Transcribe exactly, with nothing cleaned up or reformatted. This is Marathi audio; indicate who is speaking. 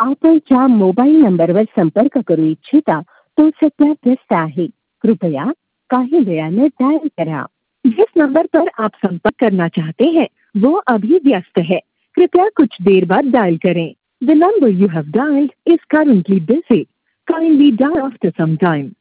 Speaker 1: आपण ज्या मोबाईल नंबरवर संपर्क करू इच्छिता तो सध्या व्यस्त आहे. कृपया काही वेळाने डायल करा. जिस नंबर पर आप संपर्क करना चाहते हैं वो अभी व्यस्त है. कृपया कुछ देर बाद डायल करें. The number you have dialed is currently busy. Kindly dial after some time.